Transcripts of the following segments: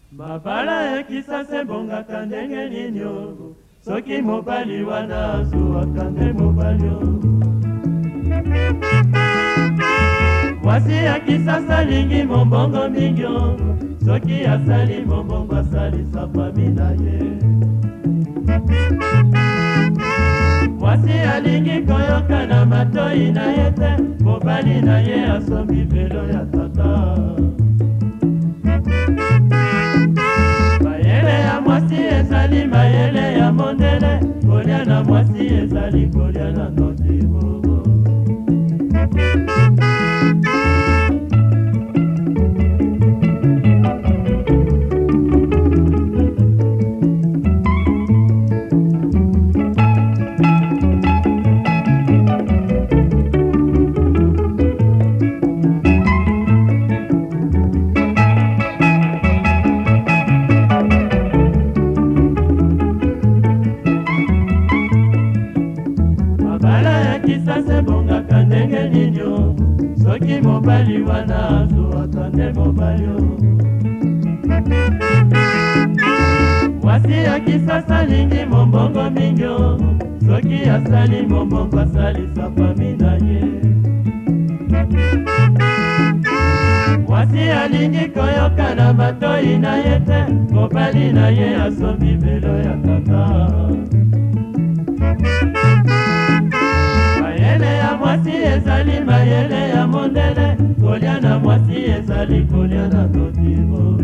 Mabala ya kisasa ebongaka ndenge nini o, soki mobali wana azwaka nde mobali o. Mwasi ya kisasa alingi mombongo mingi o, soki asali mombongo asalisa fami na ye. Mwasi alingi koyoka na matoi na ye te, mobali na ye asombi velo ya tata. Mayele ya mwasi ezali mayele ya mondele, kolia na mwasi ezali kolia na notimo. Kisasa ebongaka ndenge nini o, soki mobali wana azwaka nde mobali o. Mwasi ya kisasa alingi mombongo mingi o, soki asali mombongo asalisa fami na ye. Mwasi alingi koyoka na matoi na ye te, mobali na ye asombi velo ya tata. Mayele ya mwasi ezali mayele ya mondele, kolia na mwasi ezali kolia na notimo.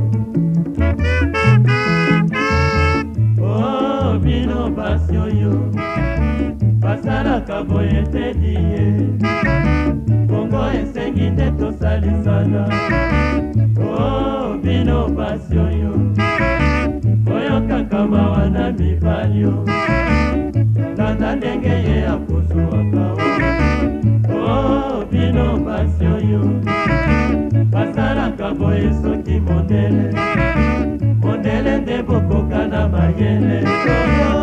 Oh bino basi oyo basalaka boye te diye, bongo esengi nde tosalisana. Oh bino basi oyo boyokaka mawa na mibali o, landa ndenge ye akozwaka o. Oh bino basi oyo basalaka boye soki mondele, mondele nde bokoka na mayele.